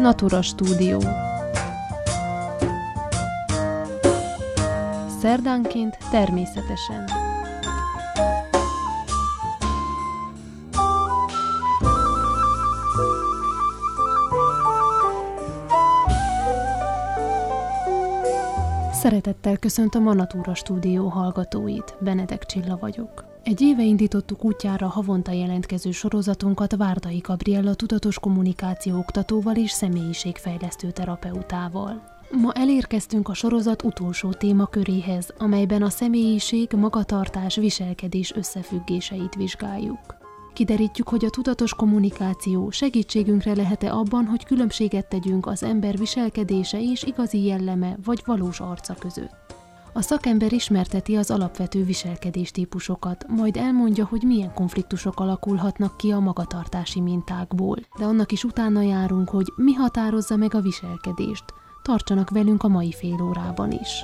Natura Stúdió. Szerdánként természetesen. Szeretettel köszöntöm a Natura Stúdió hallgatóit, Benedek Csilla vagyok. Egy éve indítottuk útjára havonta jelentkező sorozatunkat Várdai Gabriella tudatos kommunikáció oktatóval és személyiségfejlesztő terapeutával. Ma elérkeztünk a sorozat utolsó témaköréhez, amelyben a személyiség, magatartás, viselkedés összefüggéseit vizsgáljuk. Kiderítjük, hogy a tudatos kommunikáció segítségünkre lehet-e abban, hogy különbséget tegyünk az ember viselkedése és igazi jelleme vagy valós arca között. A szakember ismerteti az alapvető viselkedéstípusokat, majd elmondja, hogy milyen konfliktusok alakulhatnak ki a magatartási mintákból, de annak is utána járunk, hogy mi határozza meg a viselkedést. Tartsanak velünk a mai fél órában is.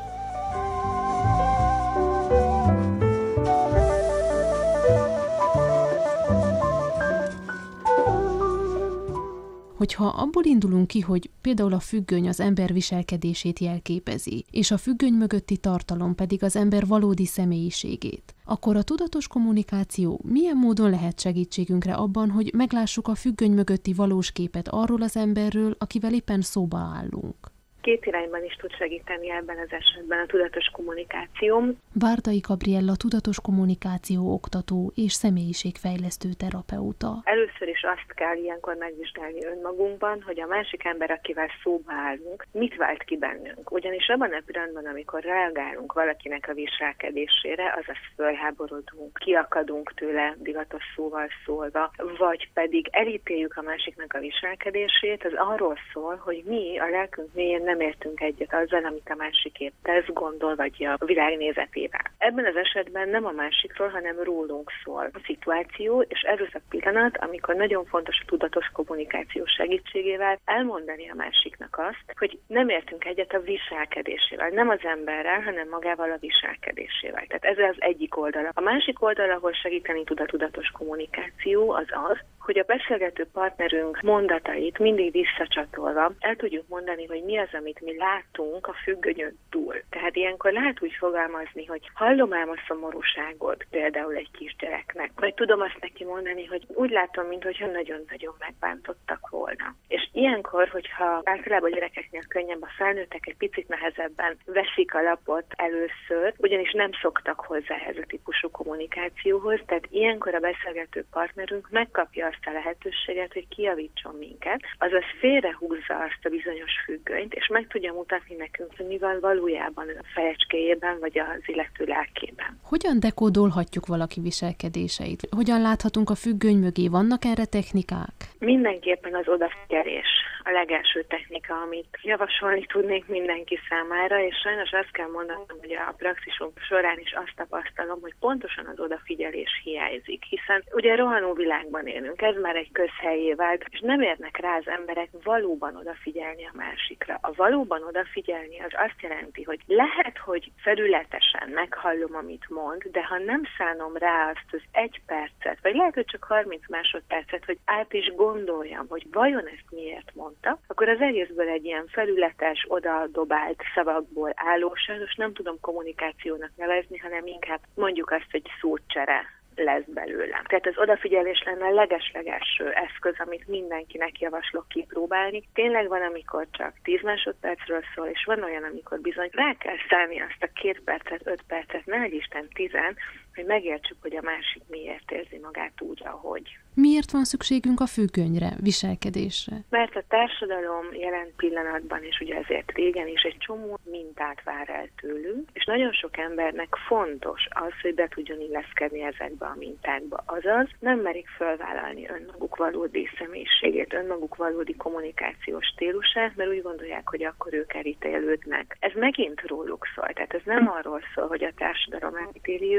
Hogyha abból indulunk ki, hogy például a függöny az ember viselkedését jelképezi, és a függöny mögötti tartalom pedig az ember valódi személyiségét, akkor a tudatos kommunikáció milyen módon lehet segítségünkre abban, hogy meglássuk a függöny mögötti valós képet arról az emberről, akivel éppen szóba állunk? Két irányban is tud segíteni ebben az esetben a tudatos kommunikáció. Várdai Gabriella tudatos kommunikáció oktató és személyiségfejlesztő terapeuta. Először is azt kell ilyenkor megvizsgálni önmagunkban, hogy a másik ember, akivel szóba állunk, mit vált ki bennünk. Ugyanis abban a pillanatban, amikor reagálunk valakinek a viselkedésére, azaz fölháborodunk, kiakadunk tőle divatos szóval szólva, vagy pedig elítéljük a másiknak a viselkedését, az arról szól, hogy mi a lelkünk mélyén nem értünk egyet azzal, amit a másik épp tesz, gondol, vagy a világnézetével. Ebben az esetben nem a másikról, hanem rólunk szól a szituáció, és ez az a pillanat, amikor nagyon fontos a tudatos kommunikáció segítségével elmondani a másiknak azt, hogy nem értünk egyet a viselkedésével, nem az emberrel, hanem magával a viselkedésével. Tehát ez az egyik oldala. A másik oldal, ahol segíteni tud a tudatos kommunikáció, az az, hogy a beszélgető partnerünk mondatait mindig visszacsatolva el tudjuk mondani, hogy mi az, amit mi látunk a függönyön túl. Tehát ilyenkor lehet úgy fogalmazni, hogy hallom ám a szomorúságot például egy kisgyereknek, vagy tudom azt neki mondani, hogy úgy látom, mintha nagyon-nagyon megbántottak volna. És ilyenkor, hogyha általában a gyerekeknél könnyebb, a felnőttek egy picit nehezebben veszik a lapot először, ugyanis nem szoktak hozzá ehhez a típusú kommunikációhoz, tehát ilyenkor a beszélgető partnerünk megkapja azt a lehetőséget, hogy kijavítson minket, azaz félrehúzza azt a bizonyos függönyt, és meg tudja mutatni nekünk, hogy mi van valójában a fejecskéjében, vagy az illető lelkében. Hogyan dekódolhatjuk valaki viselkedéseit? Hogyan láthatunk a függöny mögé? Vannak erre technikák? Mindenképpen az odafigyelés a legelső technika, amit javasolni tudnék mindenki számára, és sajnos azt kell mondanom, hogy a praxisunk során is azt tapasztalom, hogy pontosan az odafigyelés hiányzik, hiszen ugye rohanó világban élünk, ez már egy közhelyé vált, és nem érnek rá az emberek valóban odafigyelni a másikra. A valóban odafigyelni az azt jelenti, hogy lehet, hogy felületesen meghallom, amit mond, de ha nem szánom rá azt az 1 percet, vagy lehet, hogy csak 30 másodpercet, hogy át is gondoljam, hogy vajon ezt miért mondta, akkor az egészből egy ilyen felületes, odadobált szavakból álló, sajnos nem tudom kommunikációnak nevezni, hanem inkább mondjuk azt, hogy szócsere lesz belőle. Tehát az odafigyelés lenne a leges-legelső eszköz, amit mindenkinek javaslok kipróbálni. Tényleg van, amikor csak 10 másodpercről szól, és van olyan, amikor bizony rá kell szállni azt a 2 percet, 5 percet, ne Isten 10, hogy megértsük, hogy a másik miért érzi magát úgy, ahogy. Miért van szükségünk a függönyre, viselkedésre? Mert a társadalom jelen pillanatban, és ugye ezért régen is egy csomó mintát vár el tőlünk, és nagyon sok embernek fontos az, hogy be tudjon illeszkedni ezekbe a mintákba. Azaz nem merik fölvállalni önmaguk valódi személyiségét, önmaguk valódi kommunikációs stílusát, mert úgy gondolják, hogy akkor ők elítélődnek. Ez megint róluk szól, tehát ez nem arról szól, hogy a társadalom elítéli őket,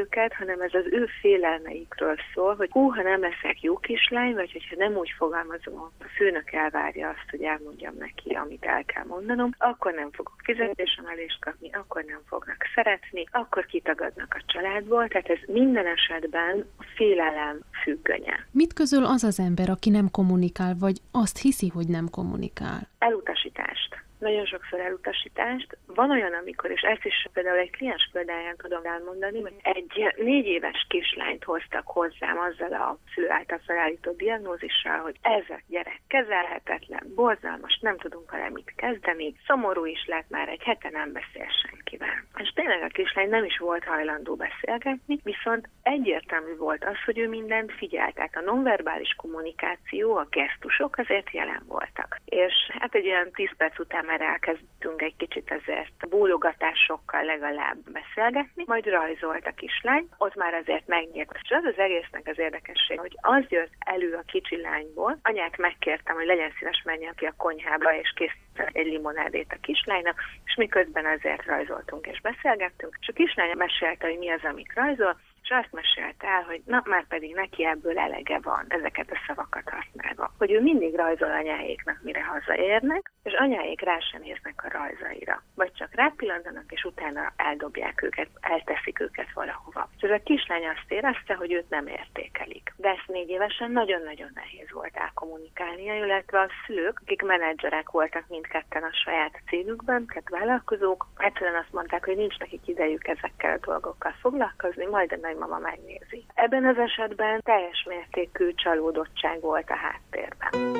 hanem ez az ő félelmeikről szól, hogy ha nem leszek jó kislány, vagy hogyha nem úgy fogalmazom, a főnök elvárja azt, hogy elmondjam neki, amit el kell mondanom, akkor nem fogok fizetésemelést kapni, akkor nem fognak szeretni, akkor kitagadnak a családból, tehát ez minden esetben a félelem függönye. Mit közöl az az ember, aki nem kommunikál, vagy azt hiszi, hogy nem kommunikál? Elutasítást. Nagyon sokszor elutasítást. Van olyan, amikor, és ezt is például egy kliens példáján tudom elmondani, hogy egy 4 éves kislányt hoztak hozzám azzal a szülő által felállított diagnózissal, hogy ez a gyerek kezelhetetlen, borzalmas, nem tudunk vele mit kezdeni, szomorú is lett, már egy hete nem beszél senkivel. És tényleg a kislány nem is volt hajlandó beszélgetni, viszont egyértelmű volt az, hogy ő mindent figyelt. Tehát a nonverbális kommunikáció, a gesztusok azért jelen voltak. És hát egy olyan 10 perc után már elkezdtünk egy kicsit azért bólogatásokkal legalább beszélgetni, majd rajzolt a kislány, ott már azért megnyílt. És az egésznek az érdekesség, hogy az jött elő a kicsi lányból, anyát megkértem, hogy legyen szíves, menjen ki a konyhába, és készített egy limonádét a kislánynak, és miközben azért rajzoltunk és beszélgettünk, és a kislány mesélte, hogy mi az, amit rajzol, és azt mesélte el, hogy na, már pedig neki ebből elege van, ezeket a szavakat használva. Hogy ő mindig rajzol anyáéknak, mire hazaérnek, és anyáék rá sem néznek a rajzaira. Vagy csak rápillantanak, és utána eldobják őket, elteszik őket valahova. És a kislány azt érezte, hogy őt nem értékelik. De ezt 4 évesen nagyon-nagyon nehéz volt elkommunikálnia, illetve a szülők, akik menedzserek voltak mindketten a saját cégükben, tehát vállalkozók, egyszerűen azt mondták, hogy nincs nekik idejük ezekkel a dolgokkal foglalkozni, majd a nagymama megnézi. Ebben az esetben teljes mértékű csalódottság volt a háttérben.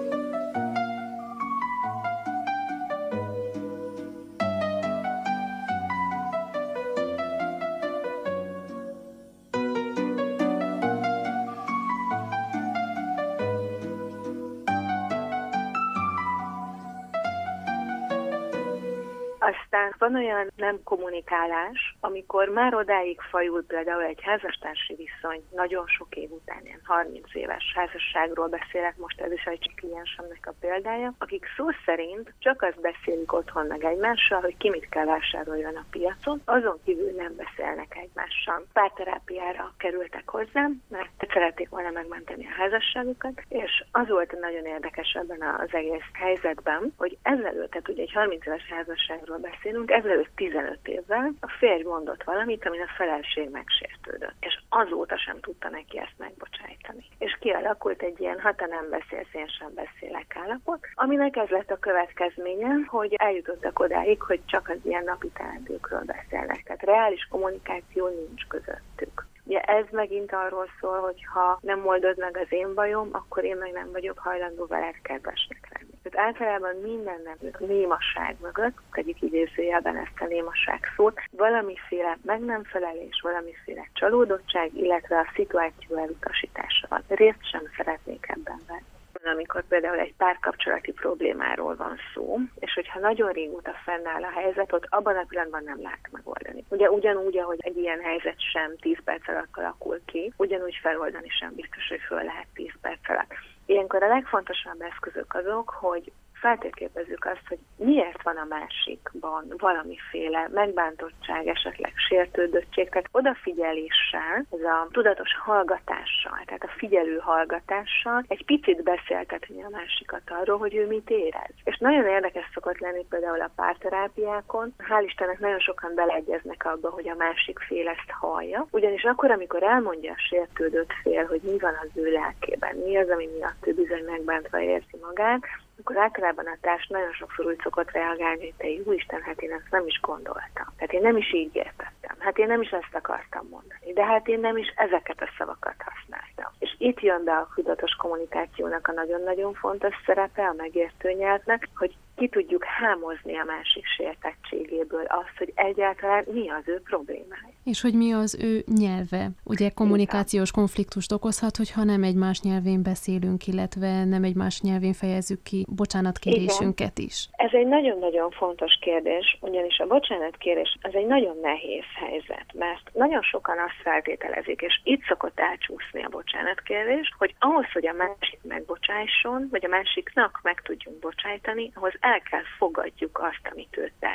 Aztán van olyan nem kommunikálás, amikor már odáig fajul például egy házastársi viszony nagyon sok év után, ilyen 30 éves házasságról beszélek, most ez is egy kliensemnek a példája, akik szó szerint csak azt beszélik otthon meg egymással, hogy ki mit kell vásároljon a piacon, azon kívül nem beszélnek egymással. Párterápiára kerültek hozzám, mert szerették volna megmenteni a házasságukat, és az volt nagyon érdekes ebben az egész helyzetben, hogy ezelőtt, tehát ugye egy 30 éves házasságról beszélünk, ezelőtt 15 évvel a férj mondott valamit, amin a feleség megsértődött. És azóta sem tudta neki ezt megbocsájtani. És kialakult egy ilyen, ha te nem beszélsz, én sem beszélek állapot, aminek ez lett a következménye, hogy eljutottak odáig, hogy csak az ilyen napi teendőkről beszélnek. Tehát reális kommunikáció nincs közöttük. Ugye ez megint arról szól, hogy ha nem oldod meg az én bajom, akkor én meg nem vagyok hajlandó veled kedvesnek lenni. Tehát általában minden némaság mögött, tegyük idézőjelben ezt a némaság szót, valamiféle meg nem felelés, valamiféle csalódottság, illetve a szituáció elutasítása van. Részt sem szeretnék ebben venni. Amikor például egy párkapcsolati problémáról van szó, és hogyha nagyon régóta fennáll a helyzet, ott abban a pillanatban nem lehet megoldani. Ugye ugyanúgy, ahogy egy ilyen helyzet sem 10 perc alatt alakul ki, ugyanúgy feloldani sem biztos, hogy föl lehet 10 perc alatt. Ilyenkor a legfontosabb eszközök azok, hogy feltérképezzük azt, hogy miért van a másikban valamiféle megbántottság, esetleg sértődöttség, tehát odafigyeléssel, ez a tudatos hallgatással, tehát a figyelő hallgatással egy picit beszéltetni a másikat arról, hogy ő mit érez. És nagyon érdekes szokott lenni például a párterápiákon. Hál' Istennek nagyon sokan beleegyeznek abba, hogy a másik fél ezt hallja, ugyanis akkor, amikor elmondja a sértődött fél, hogy mi van az ő lelkében, mi az, ami miatt ő bizony megbántva érzi magát, akkor általában a társ nagyon sokszor úgy szokott reagálni, hogy te jóisten, hát én ezt nem is gondoltam. Hát én nem is így értettem. Hát én nem is ezt akartam mondani. De hát én nem is ezeket a szavakat használtam. És itt jön be a tudatos kommunikációnak a nagyon-nagyon fontos szerepe, a megértő nyelvnek, hogy ki tudjuk hámozni a másik sértettségéből azt, hogy egyáltalán mi az ő problémája. És hogy mi az ő nyelve. Ugye kommunikációs konfliktust okozhat, hogyha nem egymás nyelvén beszélünk, illetve nem egymás nyelvén fejezzük ki bocsánatkérésünket is. Ez egy nagyon-nagyon fontos kérdés, ugyanis a bocsánatkérés az egy nagyon nehéz helyzet, mert nagyon sokan azt feltételezik, és itt szokott elcsúszni a bocsánatkérés, hogy ahhoz, hogy a másik megbocsásson, vagy a másiknak meg tudjunk bocsájtani, ahhoz el kell fogadjuk azt, amit ő tett.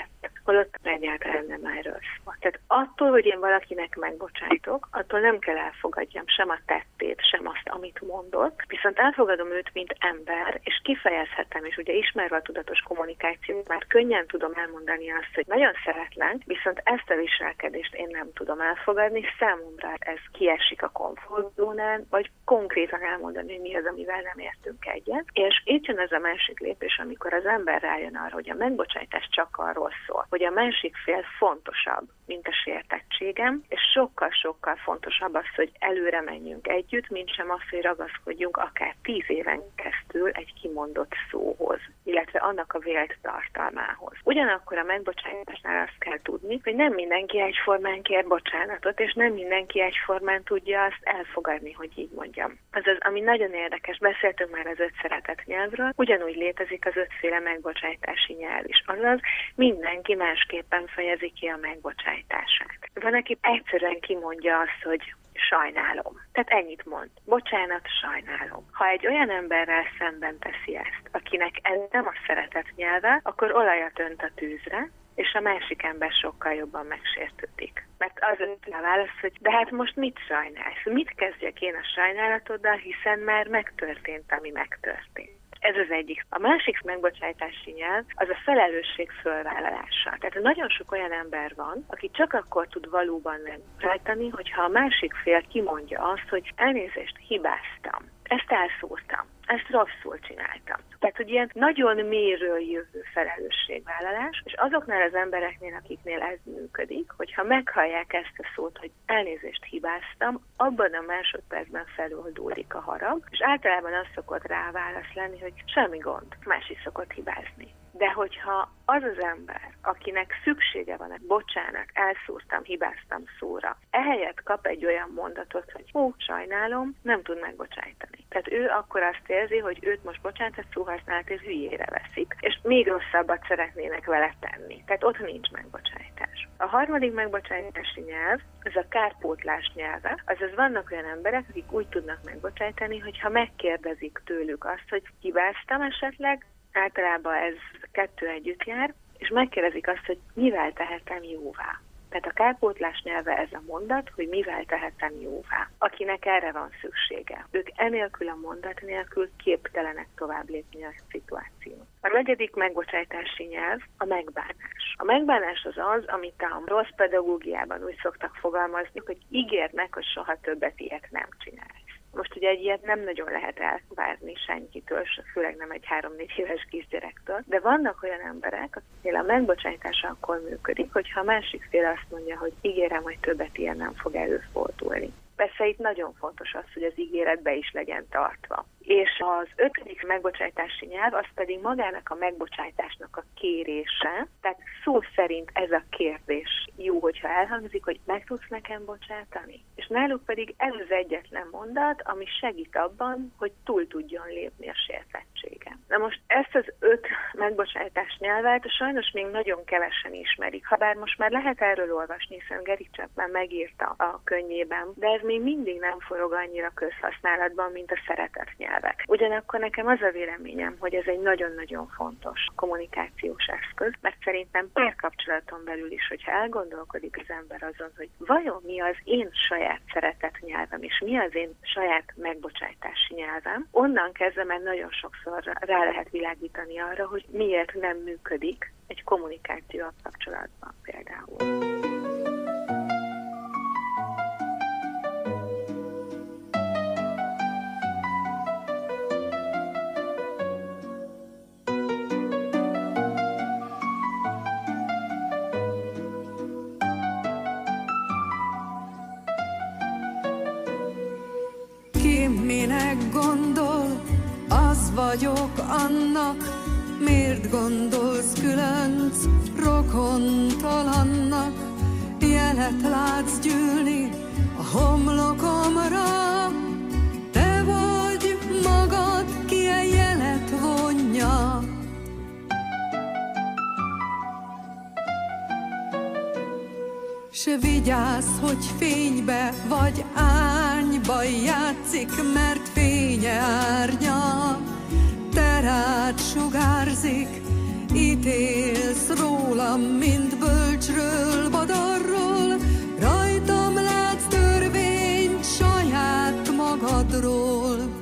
holott egyáltalán nem erről szól. Tehát attól, hogy én valakinek megbocsájtok, attól nem kell elfogadjam sem a tettét, sem azt, amit mondott, viszont elfogadom őt, mint ember, és kifejezhetem, és ugye ismerve a tudatos kommunikációt, már könnyen tudom elmondani azt, hogy nagyon szeretlek, viszont ezt a viselkedést én nem tudom elfogadni, számomra ez kiesik a komfortzónán, vagy konkrétan elmondani, hogy mi az, amivel nem értünk egyet. És itt jön ez a másik lépés, amikor az ember rájön arra, hogy a megbocsájtás csak arról szól, hogy a másik fél fontosabb, mint a sértettségem, és sokkal-sokkal fontosabb az, hogy előre menjünk együtt, mint sem az, hogy ragaszkodjunk akár 10 éven keresztül egy kimondott szóhoz, illetve annak a vélt tartalmához. Ugyanakkor a megbocsájtásnál azt kell tudni, hogy nem mindenki egyformán kér bocsánatot, és nem mindenki egyformán tudja azt elfogadni, hogy így mondjam. Azaz, ami nagyon érdekes, beszéltünk már az 5 szeretett nyelvről, ugyanúgy létezik az 5 féle megbocsájtási nyelv is. Azaz, mindenki másképpen fejezi ki a megbocsájtását. Van, aki egyszerűen kimondja azt, hogy sajnálom. Tehát ennyit mond. Bocsánat, sajnálom. Ha egy olyan emberrel szemben teszi ezt, akinek ez nem a szeretet nyelve, akkor olajat önt a tűzre, és a másik ember sokkal jobban megsértődik. Mert az a válasz, hogy de hát most mit sajnálsz? Mit kezdjek én a sajnálatoddal, hiszen már megtörtént, ami megtörtént. Ez az egyik. A másik megbocsájtási nyelv az a felelősség fölvállalása. Tehát nagyon sok olyan ember van, aki csak akkor tud valóban megbocsájtani, hogyha a másik fél kimondja azt, hogy elnézést, hibáztam. Ezt elszúrtam. Ezt rosszul csináltam. Tehát, hogy ilyen nagyon mélyről jövő felelősségvállalás, és azoknál az embereknél, akiknél ez működik, hogyha meghallják ezt a szót, hogy elnézést hibáztam, abban a másodpercben feloldódik a harag, és általában az szokott rá válasz lenni, hogy semmi gond, más is szokott hibázni. De hogyha az az ember, akinek szüksége van, bocsánat, elszúrtam, hibáztam szóra, ehelyett kap egy olyan mondatot, hogy sajnálom, nem tud megbocsájtani. Tehát ő akkor azt érzi, hogy őt most bocsánat, szó használat és hülyére veszik, és még rosszabbat szeretnének vele tenni. Tehát ott nincs megbocsájtás. A harmadik megbocsájtási nyelv, ez a kárpótlás nyelve, azaz vannak olyan emberek, akik úgy tudnak megbocsájtani, hogyha megkérdezik tőlük azt, hogy hibáztam esetleg, általában ez 2 együtt jár, és megkérdezik azt, hogy mivel tehetem jóvá. Tehát a kárpótlás nyelve ez a mondat, hogy mivel tehetem jóvá. Akinek erre van szüksége. Ők enélkül a mondat nélkül képtelenek tovább lépni a szituációt. A negyedik megbocsájtási nyelv a megbánás. A megbánás az az, amit a rossz pedagógiában úgy szoktak fogalmazni, hogy ígérd meg, hogy soha többet ilyet nem csinálsz. Most ugye egy ilyet nem nagyon lehet elvárni senkitől, főleg nem egy 3-4 éves kisgyerektől, de vannak olyan emberek, akiknél a megbocsájtás akkor működik, hogyha a másik fél azt mondja, hogy ígérem, hogy többet ilyen nem fog előfordulni. Persze itt nagyon fontos az, hogy az ígéret be is legyen tartva. És az 5. megbocsájtási nyelv, az pedig magának a megbocsájtásnak a kérése, tehát szó szerint ez a kérdés jó, hogyha elhangzik, hogy meg tudsz nekem bocsátani. És náluk pedig ez az egyetlen mondat, ami segít abban, hogy túl tudjon lépni a sértettségem. Na most ezt az 5 megbocsájtás nyelvet sajnos még nagyon kevesen ismerik, habár most már lehet erről olvasni, hiszen Gary Chapman megírta a könyvében, de ez még mindig nem forog annyira közhasználatban, mint a szeretet nyelv. Ugyanakkor nekem az a véleményem, hogy ez egy nagyon-nagyon fontos kommunikációs eszköz, mert szerintem párkapcsolaton belül is, hogyha elgondolkodik az ember azon, hogy vajon mi az én saját szeretet nyelvem, és mi az én saját megbocsájtási nyelvem, onnan kezdve már nagyon sokszor rá lehet világítani arra, hogy miért nem működik egy kommunikáció a kapcsolatban például. Minek gondol, az vagyok annak, miért gondolsz különc rokontalannak, jelet látsz gyűlni a homlokomra, te vagy magad, ki a jelet vonja. S vigyázz, hogy fénybe vagy árnyba játszik, mert fénye árnya, te rád sugárzik, itt ítélsz rólam, mint bölcsről vagy arról, rajtam látsz törvényt saját magadról.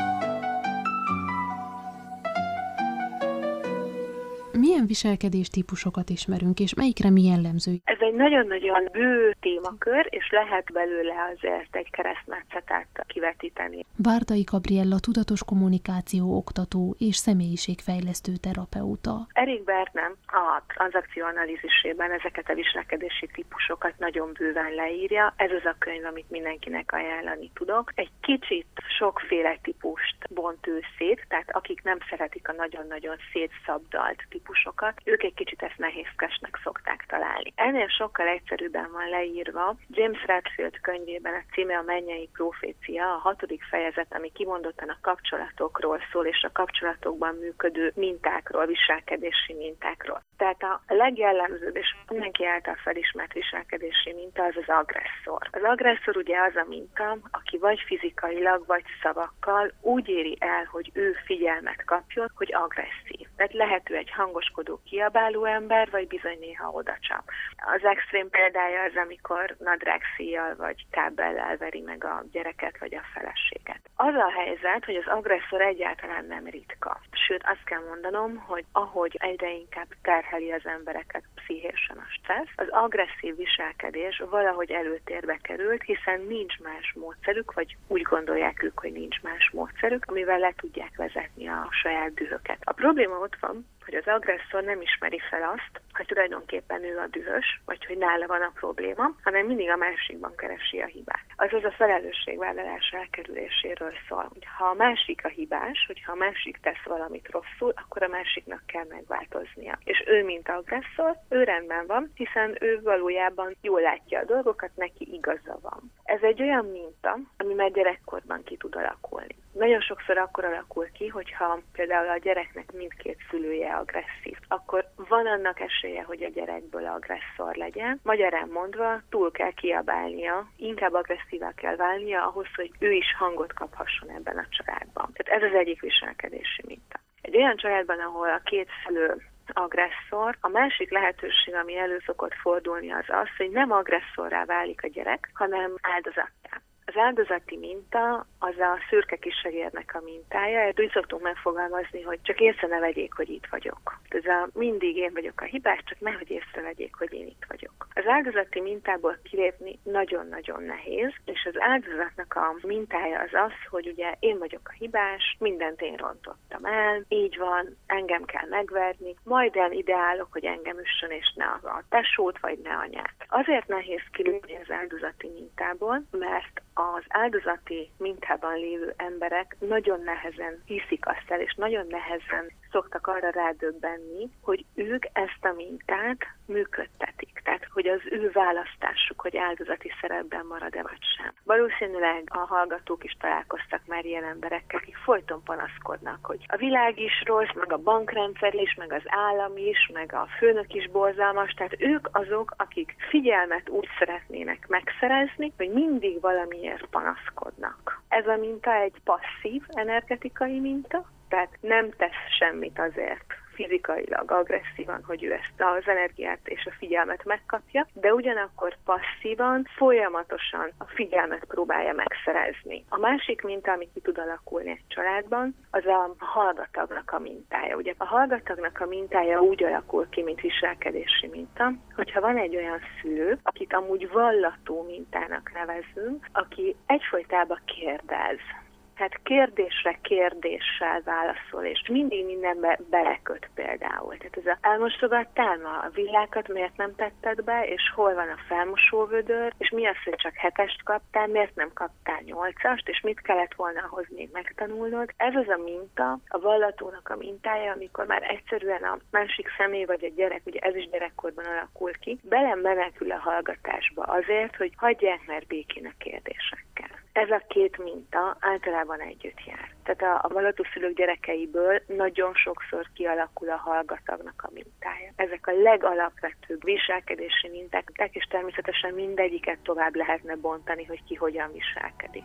Milyen viselkedéstípusokat ismerünk, és melyikre mi jellemző? Ez egy nagyon-nagyon bő témakör, és lehet belőle azért egy keresztmetszetet kivetíteni. Várdai Gabriella tudatos kommunikáció oktató és személyiségfejlesztő terapeuta. Erik Berne a tranzakcióanalízisében ezeket a viselkedési típusokat nagyon bőven leírja. Ez az a könyv, amit mindenkinek ajánlani tudok. Egy kicsit sokféle típust bont ő szét, tehát akik nem szeretik a nagyon-nagyon szétszabdalt típusokat, ők egy kicsit ezt nehézkesnek szokták találni. Ennél sokkal egyszerűbben van leírva James Redfield könyvében, a címe a Mennyei Profécia, a 6. fejezet, ami kimondottan a kapcsolatokról szól, és a kapcsolatokban működő mintákról, viselkedési mintákról. Tehát a legjellemzőbb és mindenki által felismert viselkedési minta az az agresszor. Az agresszor ugye az a minta, aki vagy fizikailag, vagy szavakkal úgy éri el, hogy ő figyelmet kapjon, hogy agresszív. Tehát lehet ő egy hangoskodó, kiabáló ember, vagy bizony néha odacsap. Az extrém példája az, amikor nadrág szíjjal vagy kábellel veri meg a gyereket vagy a feleséget. Az a helyzet, hogy az agresszor egyáltalán nem ritka. Sőt, azt kell mondanom, hogy ahogy egyre inkább terheli az embereket pszichésen a stressz, az agresszív viselkedés valahogy előtérbe került, hiszen nincs más módszerük, vagy úgy gondolják ők, hogy nincs más módszerük, amivel le tudják vezetni a saját dühöket. A probléma ott van, hogy az agresszor nem ismeri fel azt, hogy tulajdonképpen ő a dühös, vagy hogy nála van a probléma, hanem mindig a másikban keresi a hibát. Azaz a felelősségvállalás elkerüléséről szól. Ha a másik a hibás, hogyha a másik tesz valamit rosszul, akkor a másiknak kell megváltoznia. És ő, mint agresszor, ő rendben van, hiszen ő valójában jól látja a dolgokat, neki igaza van. Ez egy olyan minta, ami már gyerekkorban ki tud alakulni. Nagyon sokszor akkor alakul ki, hogyha például a gyereknek mindkét szülője agresszív, akkor van annak esélye, hogy a gyerekből agresszor legyen. Magyarán mondva, túl kell kiabálnia, inkább agresszívá kell válnia ahhoz, hogy ő is hangot kaphasson ebben a családban. Tehát ez az egyik viselkedési minta. Egy olyan családban, ahol a két szülő agresszor, a másik lehetőség, ami elő szokott fordulni, az az, hogy nem agresszorrá válik a gyerek, hanem áldozattá. Az áldozati minta az a szürke kissegérnek a mintája. Ezt úgy szoktunk megfogalmazni, hogy csak észre ne vegyék, hogy itt vagyok. Ez a mindig én vagyok a hibás, csak nehogy észrevegyék, hogy én itt vagyok. Az áldozati mintából kilépni nagyon-nagyon nehéz, és az áldozatnak a mintája az az, hogy ugye én vagyok a hibás, mindent én rontottam el, így van, engem kell megverni, majd ideálok, hogy engem üssön, és ne a tesót, vagy ne anyát. Azért nehéz kilépni az áldozati mintából, mert az áldozati mintában lévő emberek nagyon nehezen hiszik azt el, és nagyon nehezen szoktak arra rádöbbenni, hogy ők ezt a mintát működtetik. Tehát, hogy az ő választásuk, hogy áldozati szerepben marad-e vagy sem. Valószínűleg a hallgatók is találkoztak már ilyen emberekkel, akik folyton panaszkodnak, hogy a világ is rossz, meg a bankrendszer is, meg az állam is, meg a főnök is borzalmas. Tehát ők azok, akik figyelmet úgy szeretnének megszerezni, hogy mindig valamiért panaszkodnak. Ez a minta egy passzív energetikai minta, tehát nem tesz semmit azért fizikailag, agresszívan, hogy ő ezt az energiát és a figyelmet megkapja, de ugyanakkor passzívan, folyamatosan a figyelmet próbálja megszerezni. A másik minta, ami ki tud alakulni egy családban, az a hallgatagnak a mintája. Ugye a hallgatagnak a mintája úgy alakul ki, mint viselkedési minta, hogyha van egy olyan szülő, akit amúgy vallató mintának nevezünk, aki egyfolytában kérdez. Hát kérdésre kérdéssel válaszol, és mindig mindenbe beleköt például. Tehát ez elmosogattál ma a villákat, miért nem tetted be, és hol van a felmosóvödör, és mi az, hogy csak 7-est kaptál, miért nem kaptál 8-ast, és mit kellett volna ahhoz még megtanulnod. Ez az a minta, a vallatónak a mintája, amikor már egyszerűen a másik személy vagy a gyerek, ugye ez is gyerekkorban alakul ki, menekül a hallgatásba azért, hogy hagyják már békén a kérdésekkel. Ez a két minta általában együtt jár. Tehát a vallató-szülők gyerekeiből nagyon sokszor kialakul a hallgatagnak a mintája. Ezek a legalapvetőbb viselkedési minták, és természetesen mindegyiket tovább lehetne bontani, hogy ki hogyan viselkedik.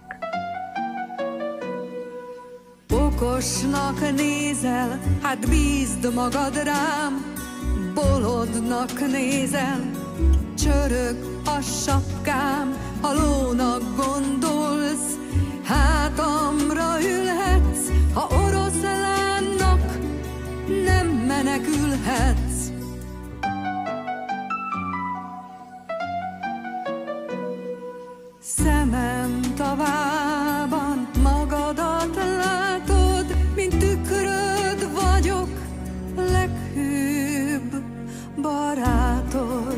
Okosnak nézel, hát bízd magad rám, bolondnak nézel, csörög a sapkám, ha lónak gondolsz, hátamra ülhetsz, ha oroszlánnak nem menekülhetsz. Szemem tavában magadat látod, mint tükröd vagyok, leghűbb barátod.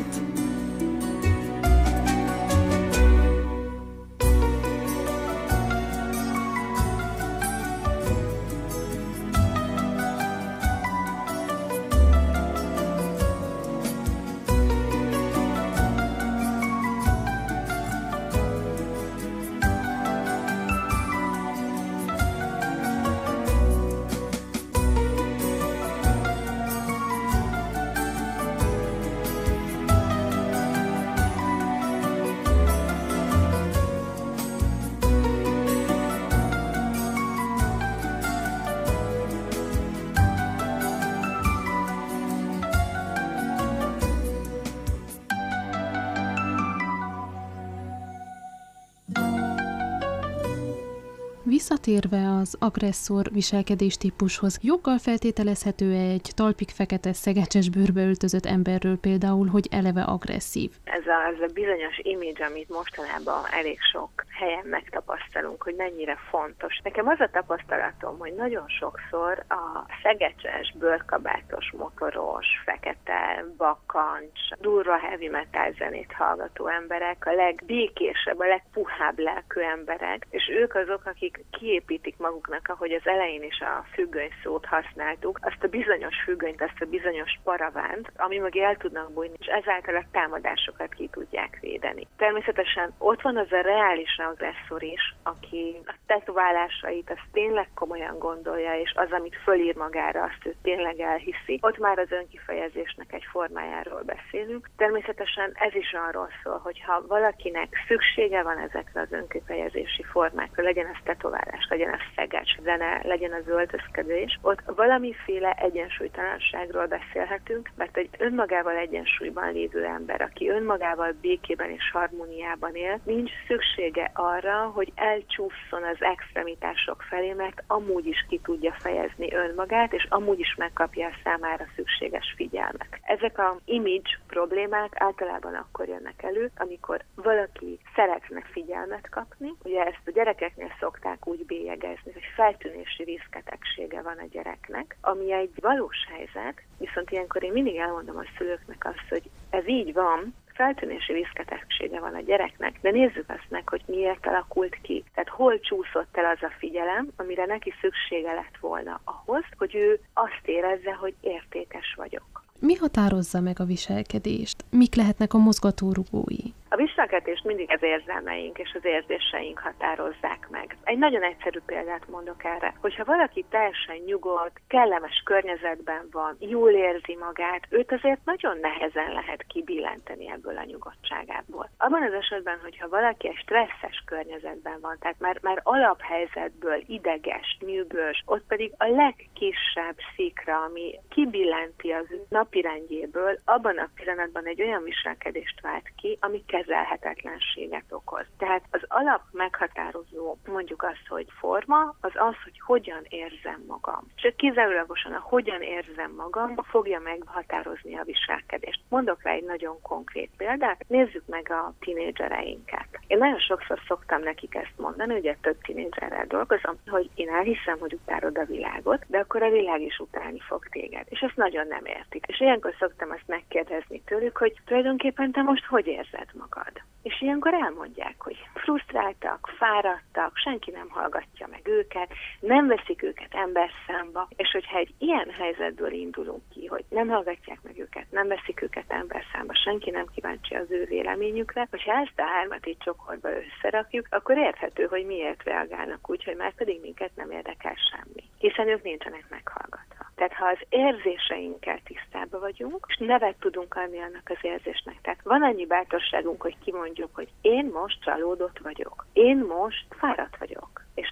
Visszatérve az agresszor viselkedés típushoz, joggal feltételezhető egy talpig fekete szegecses bőrbe öltözött emberről például, hogy eleve agresszív. Ez a bizonyos image, amit mostanában elég sok helyen megtapasztalunk, hogy mennyire fontos. Nekem az a tapasztalatom, hogy nagyon sokszor a szegecses, bőrkabátos, motoros, fekete, bakancs, durva heavy metal zenét hallgató emberek, a legbékésebb, a legpuhább lelkű emberek, és ők azok, akik kiépítik maguknak, ahogy az elején is a függöny szót használtuk, azt a bizonyos függönyt, azt a bizonyos paravánt, ami mögé el tudnak bújni, és ezáltal a támadásokat ki tudják védeni. Természetesen ott van az a reális agresszor is, aki a tetoválásait azt tényleg komolyan gondolja, és az, amit fölír magára, azt ő tényleg elhiszi. Ott már az önkifejezésnek egy formájáról beszélünk. Természetesen ez is arról szól, hogy ha valakinek szüksége van ezekre az önkifejezési formákra, legyen ez tetoválás, legyen ez szegecs, legyen az öltözködés, ott valamiféle egyensúlytalanságról beszélhetünk, mert egy önmagával egyensúlyban lévő ember, aki önmagával békében és harmóniában él, nincs szüksége arra, hogy elcsúszson az extremitások felé, mert amúgy is ki tudja fejezni önmagát, és amúgy is megkapja a számára szükséges figyelmet. Ezek az image problémák általában akkor jönnek elő, amikor valaki szeretne figyelmet kapni. Ugye ezt a gyerekeknél szokták úgy bélyegezni, hogy feltűnési viszketegsége van a gyereknek, ami egy valós helyzet, viszont ilyenkor én mindig elmondom a szülőknek azt, hogy ez így van, feltűnési viszketegsége van a gyereknek, de nézzük azt meg, hogy miért alakult ki. Tehát hol csúszott el az a figyelem, amire neki szüksége lett volna ahhoz, hogy ő azt érezze, hogy értékes vagyok. Mi határozza meg a viselkedést? Mik lehetnek a mozgatórugói? A viselkedést mindig az érzelmeink és az érzéseink határozzák meg. Egy nagyon egyszerű példát mondok erre, hogyha valaki teljesen nyugodt, kellemes környezetben van, jól érzi magát, őt azért nagyon nehezen lehet kibillenteni ebből a nyugodtságából. Abban az esetben, hogyha valaki egy stresszes környezetben van, tehát már alaphelyzetből ideges, nyűgös, ott pedig a legkisebb szikra, ami kibillenti az napirendjéből, abban a pillanatban egy olyan viselkedést vált ki, ami kezelhetetlenséget okoz. Tehát az alap meghatározó, mondjuk azt, hogy forma, az az, hogy hogyan érzem magam. És kizárólagosan a hogyan érzem magam fogja meghatározni a viselkedést. Mondok rá egy nagyon konkrét példát, nézzük meg a tinédzsereinket. Én nagyon sokszor szoktam nekik ezt mondani, ugye több tinédzserrel dolgozom, hogy én elhiszem, hogy utálod a világot, de akkor a világ is utálni fog téged. És ezt nagyon nem értik. És ilyenkor szoktam azt megkérdezni tőlük, hogy tulajdonképpen te most hogy érzed magad? És ilyenkor elmondják, hogy frusztráltak, fáradtak, senki nem hallgatja meg őket, nem veszik őket emberszámba, és hogyha egy ilyen helyzetből indulunk ki, hogy nem hallgatják meg őket, nem veszik őket emberszámba, senki nem kíváncsi az ő véleményükre, hogyha ezt a hármat így csokorba összerakjuk, akkor érthető, hogy miért reagálnak úgy, hogy már pedig minket nem érdekel semmi, hiszen ők nincsenek meghallgatva. Tehát ha az érzéseinkkel tisztában vagyunk, és nevet tudunk adni annak az érzésnek, tehát van annyi bátorságunk, hogy kimondjuk, hogy én most csalódott vagyok, én most fáradt vagyok. És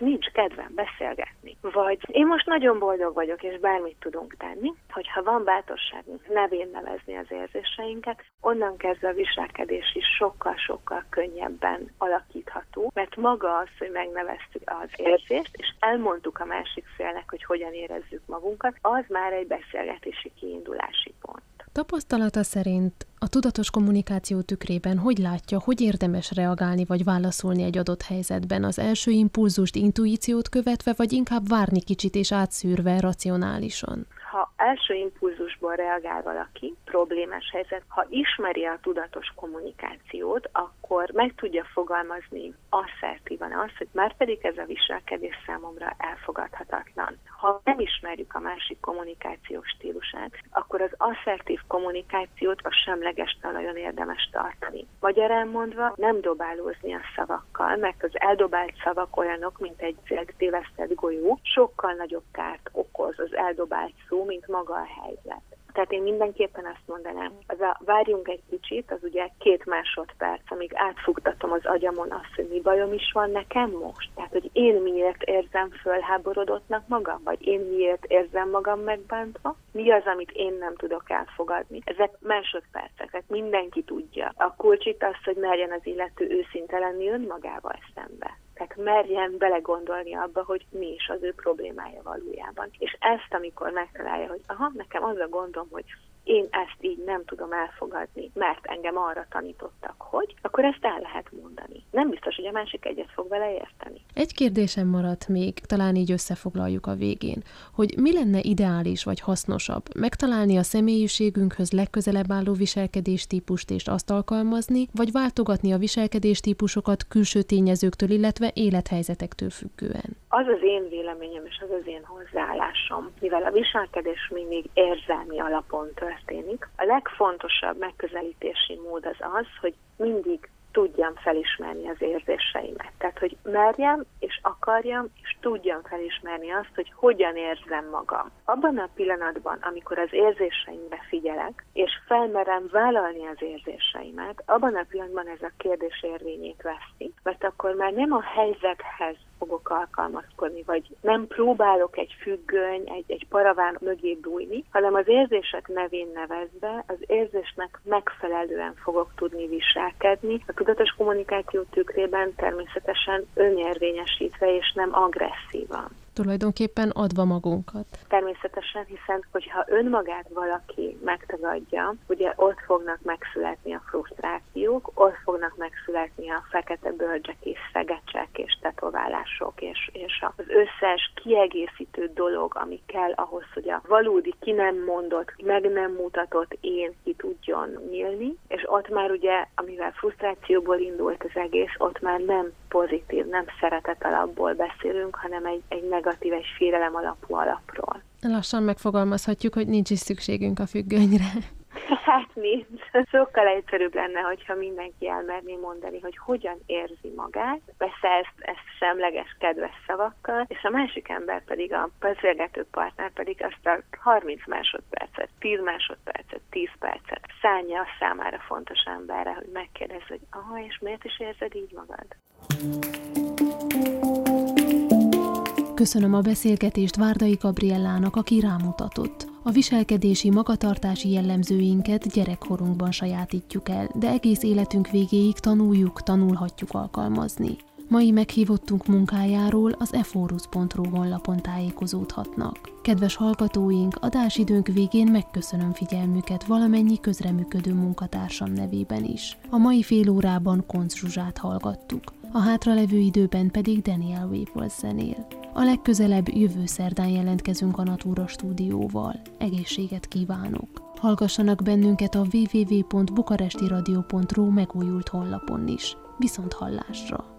nincs kedvem beszélgetni. Vagy én most nagyon boldog vagyok, és bármit tudunk tenni, hogyha van bátorságunk nevén nevezni az érzéseinket, onnan kezdve a viselkedés is sokkal-sokkal könnyebben alakítható, mert maga az, hogy megneveztük az érzést, és elmondtuk a másik félnek, hogy hogyan érezzük magunkat, az már egy beszélgetési kiindulási pont. Tapasztalata szerint a tudatos kommunikáció tükrében hogy látja, hogy érdemes reagálni vagy válaszolni egy adott helyzetben, az első impulzust, intuíciót követve, vagy inkább várni kicsit és átszűrve racionálisan? Ha első impulzusból reagál valaki, problémás helyzet, ha ismeri a tudatos kommunikációt, akkor meg tudja fogalmazni asszertívan azt, hogy már pedig ez a viselkedés számomra elfogadhatatlan. Ha nem ismerjük a másik kommunikációs stílusát, akkor az asszertív kommunikációt a semleges talajon érdemes tartani. Magyarán mondva, nem dobálózni a szavakkal, mert az eldobált szavak olyanok, mint egy tévesztett golyó, sokkal nagyobb kárt okoz az eldobált szó, mint maga a helyzet. Tehát én mindenképpen azt mondanám, várjunk egy kicsit, az ugye 2 másodperc, amíg átfugtatom az agyamon azt, hogy mi bajom is van nekem most. Tehát, hogy én miért érzem fölháborodottnak magam, vagy én miért érzem magam megbántva, mi az, amit én nem tudok elfogadni. Ezek másodpercek, tehát mindenki tudja. A kulcs itt az, hogy merjen az illető őszinte lenni önmagával szembe. Tehát merjen belegondolni abba, hogy mi is az ő problémája valójában. És ezt, amikor megtalálja, hogy nekem az a gondom, hogy én ezt így nem tudom elfogadni, mert engem arra tanítottak, hogy, akkor ezt el lehet mondani. Nem biztos, hogy a másik egyet fog vele érteni. Egy kérdésem maradt még, talán így összefoglaljuk a végén, hogy mi lenne ideális vagy hasznosabb, megtalálni a személyiségünkhöz legközelebb álló viselkedéstípust és azt alkalmazni, vagy váltogatni a viselkedéstípusokat külső tényezőktől, illetve élethelyzetektől függően? Az az én véleményem és az az én hozzáállásom, mivel a viselkedés mindig érzelmi alapon történik. A legfontosabb megközelítési mód az, hogy mindig tudjam felismerni az érzéseimet. Tehát, hogy merjem és akarjam és tudjam felismerni azt, hogy hogyan érzem magam. Abban a pillanatban, amikor az érzéseimre figyelek, és felmerem vállalni az érzéseimet, abban a pillanatban ez a kérdés érvényét veszti. Mert akkor már nem a helyzethez fogok alkalmazkodni, vagy nem próbálok egy függöny, egy paraván mögé bújni, hanem az érzések nevén nevezve, az érzésnek megfelelően fogok tudni viselkedni, a tudatos kommunikáció tükrében természetesen önérvényesítve és nem agresszívan. Tulajdonképpen adva magunkat. Természetesen, hiszen, hogyha önmagát valaki megtagadja, ugye ott fognak megszületni a frusztrációk, ott fognak megszületni a fekete bölcsek és szegecsek és tetoválások, és az összes kiegészítő dolog, ami kell ahhoz, hogy a valódi ki nem mondott, meg nem mutatott én ki tudjon nyílni, és ott már ugye, amivel frusztrációból indult az egész, ott már nem pozitív, nem szeretet alapból beszélünk, hanem egy negatív, egy félelem alapú alapról. Lassan megfogalmazhatjuk, hogy nincs is szükségünk a függönyre. Hát nincs. Sokkal egyszerűbb lenne, hogyha mindenki elmerné mondani, hogy hogyan érzi magát, persze ezt semleges, kedves szavakkal, és a másik ember pedig, a beszélgető partner pedig azt a 30 másodpercet, 10 másodpercet, 10 percet szánja a számára fontos emberre, hogy megkérdez, hogy és miért is érzed így magad? Köszönöm a beszélgetést Várdai Gabriellának, aki rámutatott. A viselkedési, magatartási jellemzőinket gyerekkorunkban sajátítjuk el, de egész életünk végéig tanulhatjuk alkalmazni. Mai meghívottunk munkájáról az eforus.ru honlapon tájékozódhatnak. Kedves hallgatóink, adásidőnk végén megköszönöm figyelmüket valamennyi közreműködő munkatársam nevében is. A mai fél órában Koncz Zsuzsát hallgattuk, a hátralevő időben pedig Daniel Weebles zenél. A legközelebb jövő szerdán jelentkezünk a Natura stúdióval. Egészséget kívánok! Hallgassanak bennünket a www.bukarestiradio.ru megújult honlapon is. Viszont hallásra!